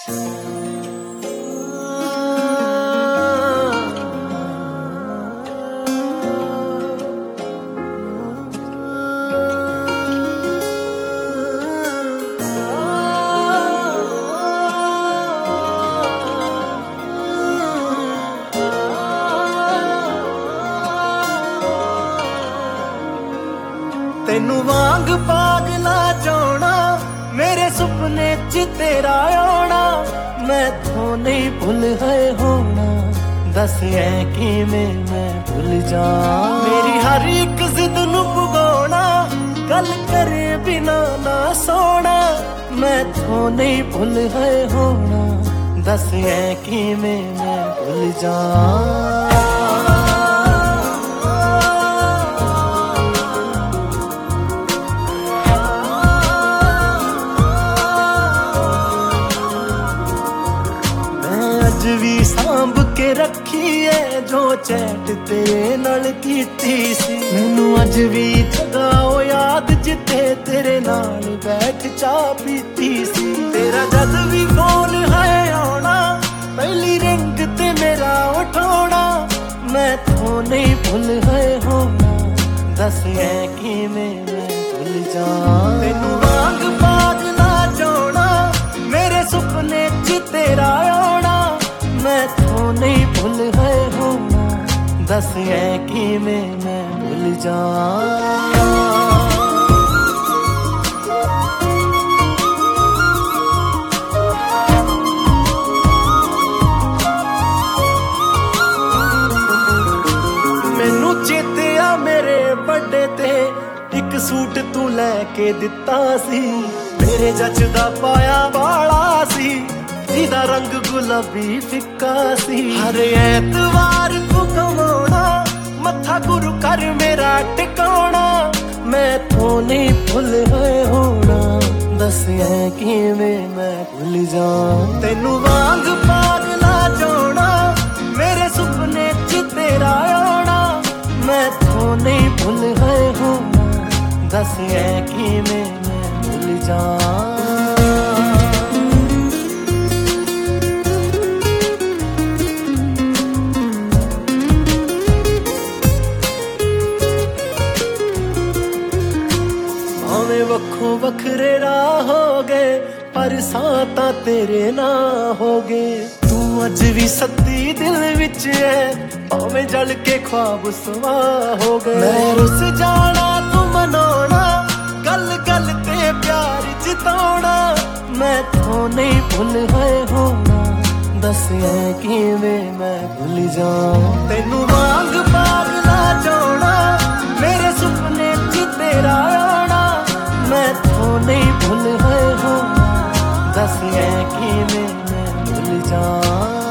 तेनू वांग पागला जाना मेरे सुपने च तेरा आना, मैथों नहीं भुल है होना, दस है किवें मैं भुल जा। मेरी हर एक जिद नू पुगाना, गल करे बिना ना सोना, मैथों नहीं भुल है होना, दस है किवें मैं भुल जा। भी सांभ के रखी है जो चैट तेरे नाल कीती सी, मैनू अज भी जगाओ याद जिथे तेरे नाल बैठ चा पीती सी। तेरा जद भी फोन है आना, पहली रिंग ते मेरा उठाना, मैथों नहीं भुल है होना, दस है किवें मैं भुल जा। तेनू वांग पागला जाना मेरे सुपने च तेरा आना, मैथों नहीं भुल है होना, दस है किवें मैं भुल जा। मैनू चेते आ मेरे बर्थडे ते एक सूट तू लैके दिता सी, मेरे जचदा पाया वाला सी, जिदा रंग गुलाबी फिक्का सी। हर ऐतवार तू कमाना, मत्था गुरु कर मेरा टिकाना, मैथों नहीं भुल है होना, दस है किवें मैं भुल जा। तेनू वांग पागला जाना मेरे सुपने च तेरा आना, मैथों नहीं भुल है होना, दस है किवें मैं भुल जा। वखों वखरे राह हो गए पर साता तेरे ना हो गए, तू अज भी सत्ती दिल विच है, भावें जल के ख्वाब सुहा हो गए। मैं रुस जाना तू मनाना, गल गल ते प्यार जिताना, मैथों नहीं भुल है होना, दस है किवें मैं भुल जा। तेनू वांग पागला जाना मेरे सुपने च तेरा आना, मैथों नहीं भुल है होना, दस है किवें मैं भुल जा।